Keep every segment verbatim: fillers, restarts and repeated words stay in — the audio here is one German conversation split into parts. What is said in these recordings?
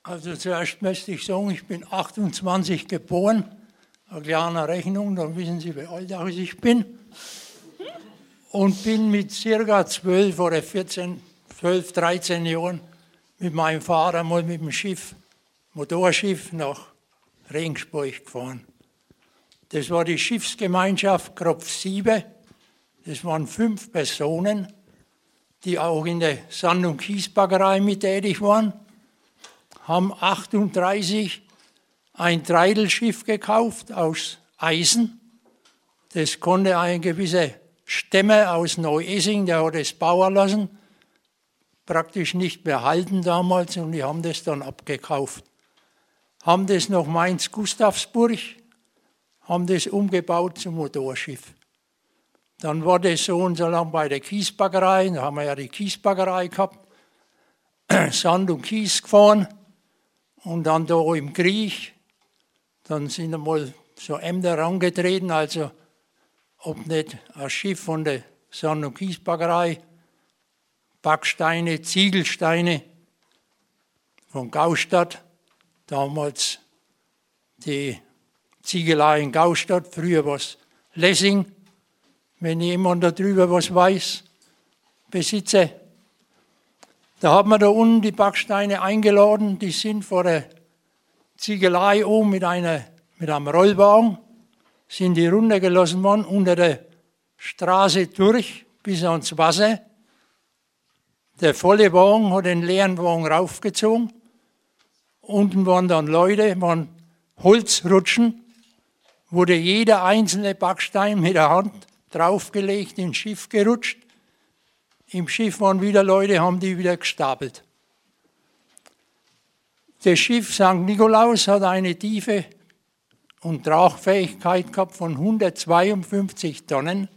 Also zuerst möchte ich sagen, ich bin achtundzwanzig geboren. Eine kleine Rechnung, dann wissen Sie, wie alt ich bin. Und bin mit circa zwölf oder vierzehn, zwölf, dreizehn Jahren mit meinem Vater mal mit dem Schiff, Motorschiff, nach Regensburg gefahren. Das war die Schiffsgemeinschaft Kropf sieben. Das waren fünf Personen, die auch in der Sand- und Kiesbaggerei mit tätig waren. Haben achtunddreißig ein Treidelschiff gekauft aus Eisen. Das konnte ein gewisser Stämme aus Neu-Essing, der hat es bauen lassen, praktisch nicht mehr halten damals, und die haben das dann abgekauft. Haben das nach Mainz-Gustavsburg, haben das umgebaut zum Motorschiff. Dann war das so und so lang bei der Kiesbaggerei, da haben wir ja die Kiesbaggerei gehabt, Sand und Kies gefahren. Und dann da im Krieg, dann sind einmal so Ämter herangetreten, also ob nicht ein Schiff von der Sand- und Kiesbaggerei, Backsteine, Ziegelsteine von Gaustadt, damals die Ziegelei in Gaustadt, früher war es Lessing, wenn jemand darüber was weiß, besitze. Da hat man da unten die Backsteine eingeladen, die sind vor der Ziegelei oben mit, einer, mit einem Rollwagen, sind die runtergelassen worden, unter der Straße durch bis ans Wasser. Der volle Wagen hat den leeren Wagen raufgezogen. Unten waren dann Leute, waren Holzrutschen, wurde jeder einzelne Backstein mit der Hand draufgelegt, ins Schiff gerutscht. Im Schiff waren wieder Leute, haben die wieder gestapelt. Das Schiff Sankt Nikolaus hat eine Tiefe und Tragfähigkeit gehabt von hundertzweiundfünfzig Tonnen.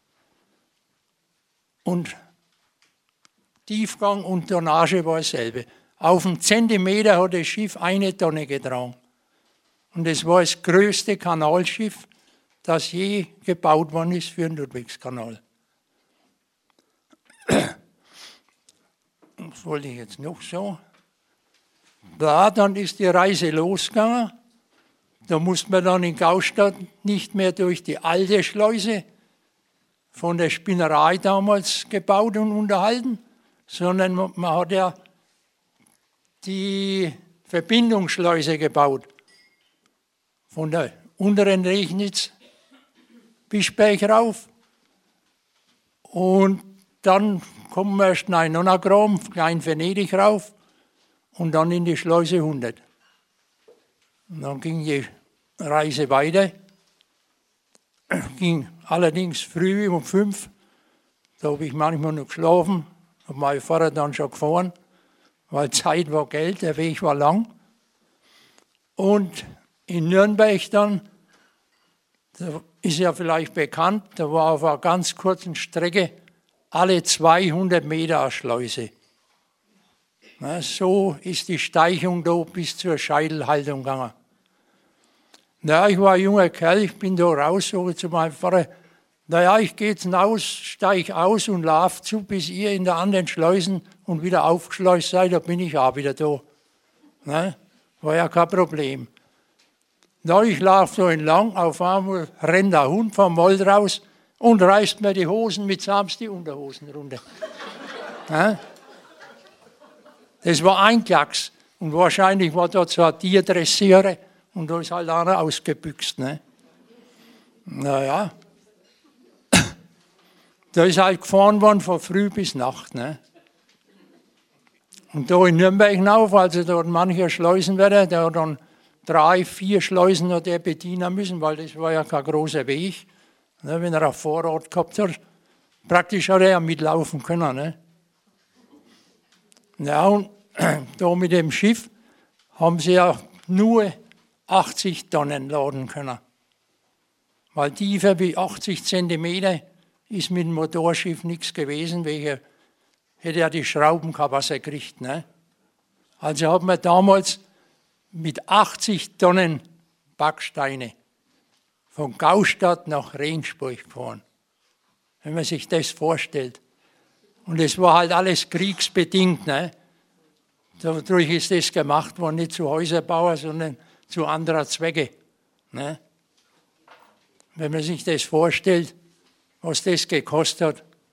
Und Tiefgang und Tonnage war dasselbe. Auf einen Zentimeter hat das Schiff eine Tonne getragen. Und es war das größte Kanalschiff, das je gebaut worden ist für den Ludwigskanal. Was wollte ich jetzt noch so? Da, dann ist die Reise losgegangen. Da musste man dann in Gaustadt nicht mehr durch die alte Schleuse von der Spinnerei damals gebaut und unterhalten, sondern man hat ja die Verbindungsschleuse gebaut. Von der unteren Regnitz Bischberg rauf. Und dann kommen wir erst nach Nonnagrom, Klein-Venedig rauf und dann in die Schleuse hundert. Und dann ging die Reise weiter. Ging allerdings früh um fünf. Da habe ich manchmal noch geschlafen, habe mein Vater dann schon gefahren, weil Zeit war Geld, der Weg war lang. Und in Nürnberg dann, da ist ja vielleicht bekannt, da war auf einer ganz kurzen Strecke alle zweihundert Meter eine Schleuse. Na, so ist die Steichung da bis zur Scheitelhaltung gegangen. Na, ich war ein junger Kerl, ich bin da raus, so zu meinem Vater, naja, ich gehe jetzt hinaus, steige aus und laufe zu, bis ihr in der anderen Schleusen und wieder aufgeschleust seid, da bin ich auch wieder da. Na, war ja kein Problem. Na, ich laufe so entlang, auf einmal rennt der Hund vom Wald raus und reißt mir die Hosen mitsamt die Unterhosen runter. Ja? Das war ein Klacks. Und wahrscheinlich war dort so ein Tierdressierer und da ist halt einer ausgebüxt. Ne? Naja. Da ist halt gefahren worden von früh bis Nacht. Ne? Und da in Nürnberg hinauf, also da hat mancher Schleusenwärter, der hat dann drei, vier Schleusen hat er bedienen müssen, weil das war ja kein großer Weg. Ne, wenn er ein Vorrat gehabt hat, praktisch hat er ja mitlaufen können. Ne? Ja, und da mit dem Schiff haben sie ja nur achtzig Tonnen laden können. Weil tiefer wie achtzig Zentimeter ist mit dem Motorschiff nichts gewesen, welcher hätte ja die Schrauben kein Wasser gekriegt. Ne? Also hat man damals mit achtzig Tonnen Backsteine von Gaustadt nach Regensburg gefahren. Wenn man sich das vorstellt. Und es war halt alles kriegsbedingt. Ne? Dadurch ist das gemacht worden, nicht zu Häuserbauer, sondern zu anderer Zwecke. Ne? Wenn man sich das vorstellt, was das gekostet hat,